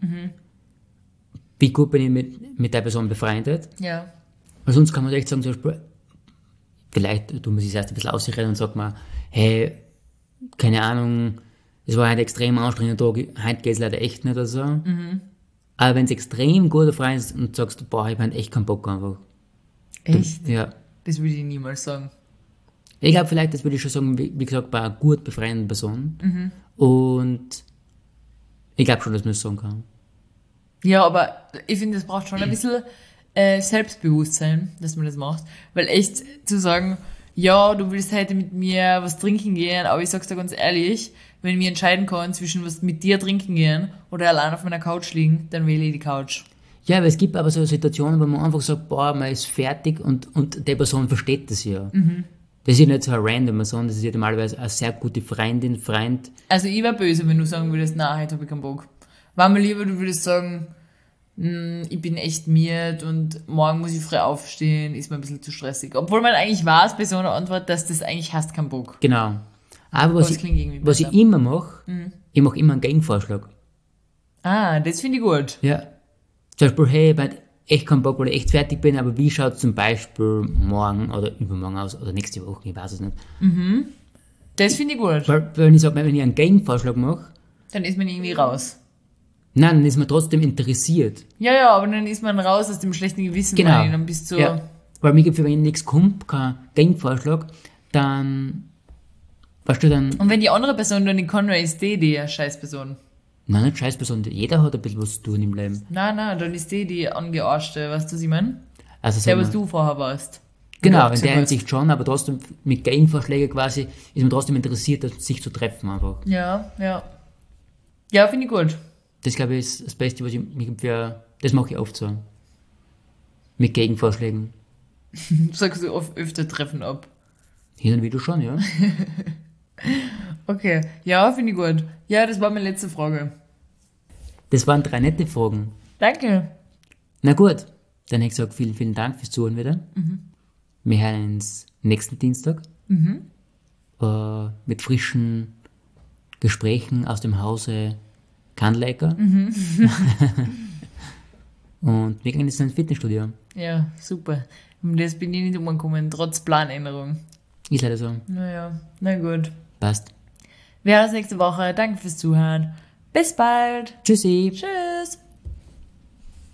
Wie gut bin ich mit der Person befreundet? Ja. Weil sonst kann man echt sagen, zum Beispiel, vielleicht tut man sich erst ein bisschen ausreden und sagt man, hey, keine Ahnung, es war ein extrem anstrengender Tag, heute geht es leider echt nicht oder so. Aber wenn es extrem guter Freund ist und sagst, boah, ich habe echt keinen Bock einfach. Echt? Ja. Das würde ich niemals sagen. Ich glaube, vielleicht, das würde ich schon sagen, wie gesagt, bei einer gut befreundeten Person. Und ich glaube schon, dass man das sagen kann. Ja, aber ich finde, es braucht schon ein bisschen Selbstbewusstsein, dass man das macht. Weil echt zu sagen, ja, du willst heute mit mir was trinken gehen, aber ich sag's dir ganz ehrlich, wenn ich mich entscheiden kann zwischen was mit dir trinken gehen oder allein auf meiner Couch liegen, dann wähle ich die Couch. Ja, aber es gibt aber so Situationen, wo man einfach sagt, boah, man ist fertig und die Person versteht das ja. Das ist ja nicht so eine random Person, das ist ja normalerweise eine sehr gute Freundin, Freund. Also ich wäre böse, wenn du sagen würdest, na, heute habe ich keinen Bock. War mir lieber, du würdest sagen, ich bin echt miert und morgen muss ich früh aufstehen, ist mir ein bisschen zu stressig. Obwohl man eigentlich weiß bei so einer Antwort, dass das eigentlich hast keinen Bock. Genau. Aber was Das klingt irgendwie ich besser. immer mache, ich mache immer einen Gegenvorschlag. Ah, das finde ich gut. Ja. Zum Beispiel, hey, ich hab echt keinen Bock, weil ich echt fertig bin, aber wie schaut es zum Beispiel morgen oder übermorgen aus oder nächste Woche, ich weiß es nicht. Das finde ich gut. Weil, wenn ich sage, wenn ich einen Gegenvorschlag mache, Dann ist man irgendwie raus. nein, dann ist man trotzdem interessiert. Ja, aber dann ist man raus aus dem schlechten Gewissen. Genau. Weil dann bist du Ja. Weil mir gibt, wenn nichts kommt, kein Gegenvorschlag, dann, weißt du, dann, Und wenn die andere Person dann nicht kann, dann ist die eine Scheißperson. nein, nicht scheiß besonders, jeder hat ein bisschen was zu tun im Leben. Na, dann ist die angearschte, weißt du, was ich meine? Also, Der, sagen was wir- du vorher warst. Genau, Oder in der gesagt hast. Hinsicht schon, aber trotzdem mit Gegenvorschlägen quasi ist man trotzdem interessiert, sich zu treffen einfach. Ja. Ja, finde ich gut. Das glaube ich ist das Beste, was ich mich für, das mache ich oft so. Mit Gegenvorschlägen. Sagst du oft öfter Treffen ab. Hin und wieder schon, ja. Okay. Ja, finde ich gut. Ja, das war meine letzte Frage. Das waren 3 nette Fragen. Danke. Na gut, dann hätte ich gesagt, vielen, vielen Dank fürs Zuhören wieder. Wir hören uns nächsten Dienstag. Mit frischen Gesprächen aus dem Hause Kannlecker. Und wir gehen jetzt ins Fitnessstudio. Ja, super. Um das bin ich nicht umgekommen, trotz Planänderung. Ist leider so. Naja, na gut. Passt. Wir hören uns nächste Woche. Danke fürs Zuhören. Bis bald. Tschüssi. Tschüss.